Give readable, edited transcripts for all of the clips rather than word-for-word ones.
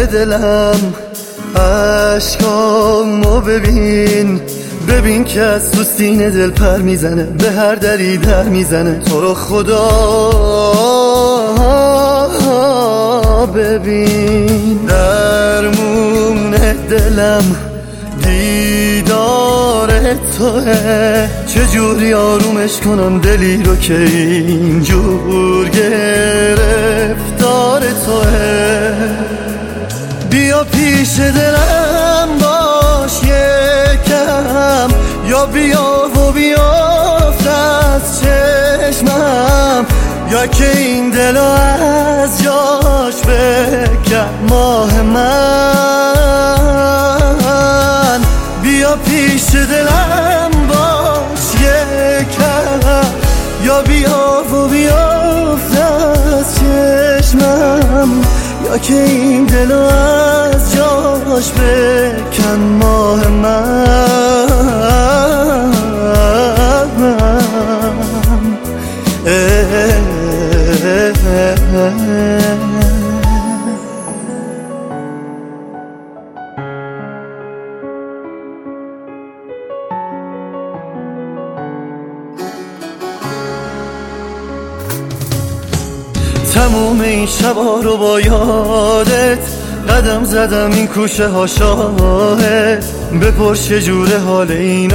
دلم عشقامو ببین که از تو سینه دل پر میزنه، به هر دری در میزنه. تو رو خدا ببین، درمون دلم دیدار توه. چجوری آرومش کنم دلی رو که اینجور گرفتار توه. بیا پیش دلم باش یکم، یا بیا و بیافت از چشمم، یا که این دلو از جاش بکن ماه من. بیا پیش دلم باش یکم، یا بیا و بیافت از چشمم، یا که این دلو از جاش بکن ماه من. تموم این شبا رو با یادت قدم زدم، این کوچه ها شاهد. بپرس چجوره حال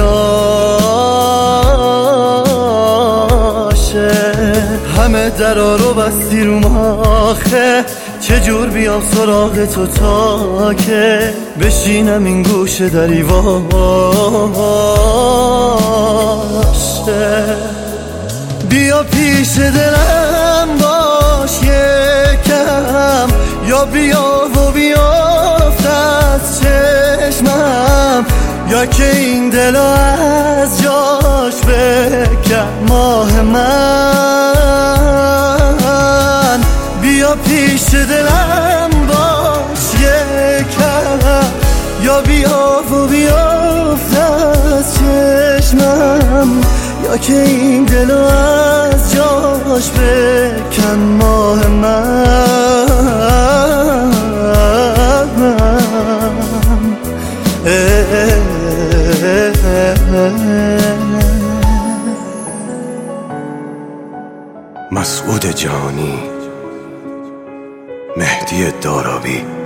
ایناشه، همه درا رو بستی رو ماخه. چجور بیام سراغ تو تا که بشینم این گوشه دری واشه. بیا پیش دلم باش یکم، یا بیا و بیافت از چشمم، یا که این دلو از جاش بکن ماه من. بیا پیش دلم باش یکم، یا بیا و بیافت از چشمم، یا که این دلو از جاش بکن ماه من. مسعود جانی، مهدی دارابی.